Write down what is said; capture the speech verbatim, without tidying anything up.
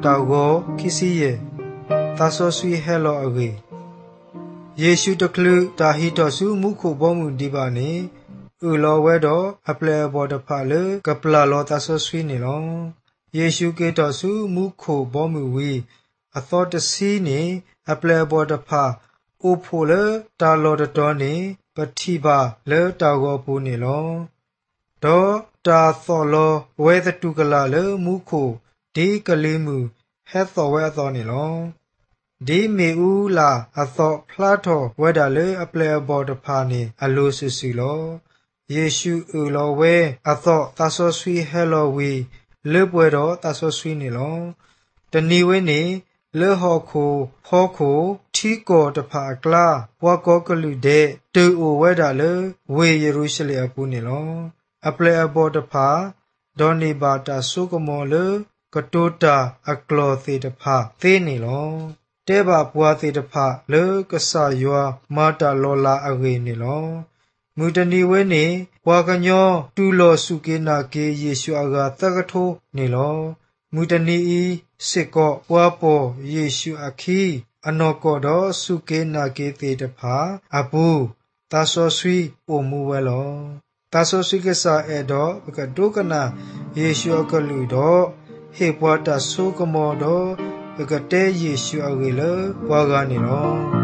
တာကိုခိစီယေသာဆောဆွေဟဲလောအဂေယေရှုတကလူတာဟီတော်စုမှုခုဘောမှုဒီပါနေဥလောဝဲတော်အပလေဘောတဖာလေကပလာလောသာဆောဆွေနေလောယေရှုကေတော်စုမှုခုဘောမှုဝီအသောတစီနေအပလေဘောတဖာအိုဖိုလေတာလောတတော်နေပတိပါလေတာကိုပူနေလောဒေါ်တာသောလောဝဲသတုကလာလေမှုခုဒီကလေးမှုဟဲသောဝဲသောနေလောဒီမေဦးလာအသောဖလားတော်ဝဲတာလေအပလေဘောတဖာနေအလိုဆူဆူလောယေရှုဥလောဝဲအသောသာဆောဆွေဟဲလောဝီလေပွဲတော်သာဆောဆွေနေလောတဏီဝဲနေလေဟောခိုဖောခိုထီကောတဖာကလာဘွားကောကလူတဲ့တူအိုဝဲတာလေဝေယေရုရှလေအပူနေလောအပလေဘောတဖာဒေါ်နေဘာတာဆုကမောလေကတိုတာအကလောသေးတဖာသေးနေလောတဲဘာဘွားသေးတဖာလေကဆာယွာမာတာလောလာအဂေနေလောမူတနီဝဲနေဘွာကညောတူလောစုကေနာကေယေရှုအဂါတကထိုးနေလောမူတနီဤစစ်ကောဘွာပေါ်ယေရှုအခီအနောကောတော်စုကေနာကေသေးတဖာအဘူသာဆောဆွီအိုမူဝဲလောသာဆောဆွီကဆာအေတော်ကဒုကနာယေရှုအကလူတော်ဟေဘွာတာဆုကမောတော်ကတဲယေရှုအဂေလဘွာကနေလော